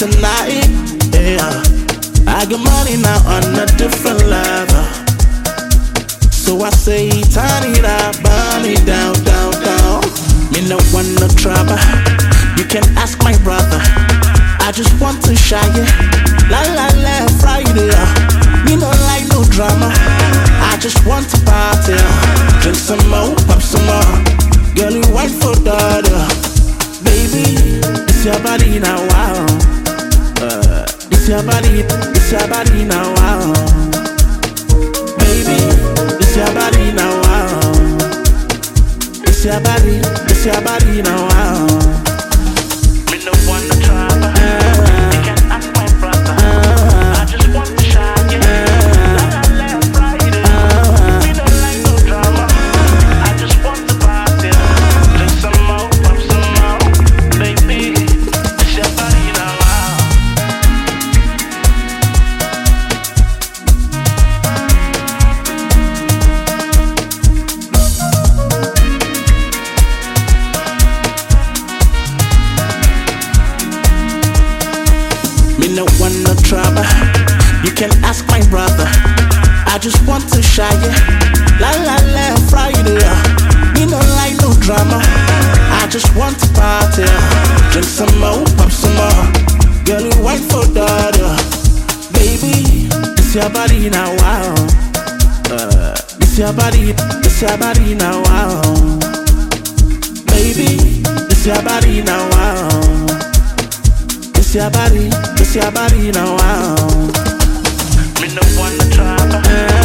tonight. Yeah, I got money now on a different level. So I say, turn it up, burn it down, down, down. Me no want no trouble. You can ask my brother. I just want to shine, yeah. La la la, Friday. Me no like no drama. I just want to party. Drink some more, pop some more. Girl, you wait for that. Baby, it's your body now, wow. It's your body now, wow. Baby, it's your body now, wow. It's your body now, wow. Me no want to trouble. You can ask my brother. I just want to shine, yeah. La la la, Friday. Me no like no drama. I just want to party. Drink some more, pop some more. Baby, it's your body now, wow. Me no want no trouble. You can ask my brother. I just want to shine, yeah. La la la, Friday. Me no like no drama. I just want to party. Drink some more, pop some more. Girl, you wait for that. Baby, it's your body now, wow. It's your body now, wow. Baby, it's your body now, wow. It's your body now, wow. Me no want to trouble.